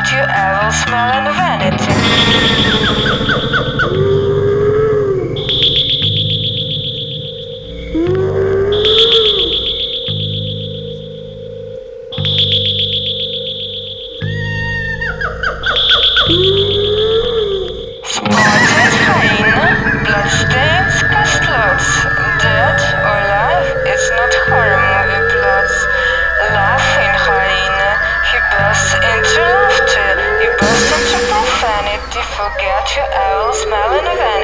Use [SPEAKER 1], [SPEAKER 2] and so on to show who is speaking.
[SPEAKER 1] forget your evil smell and vanity. Spotted hyena, bloodstains, past lots. Dead or alive, it's not horror movie plots. Laughing hyena, he bursts into laughter. You burst into profanity, forget your evil smell and vanity.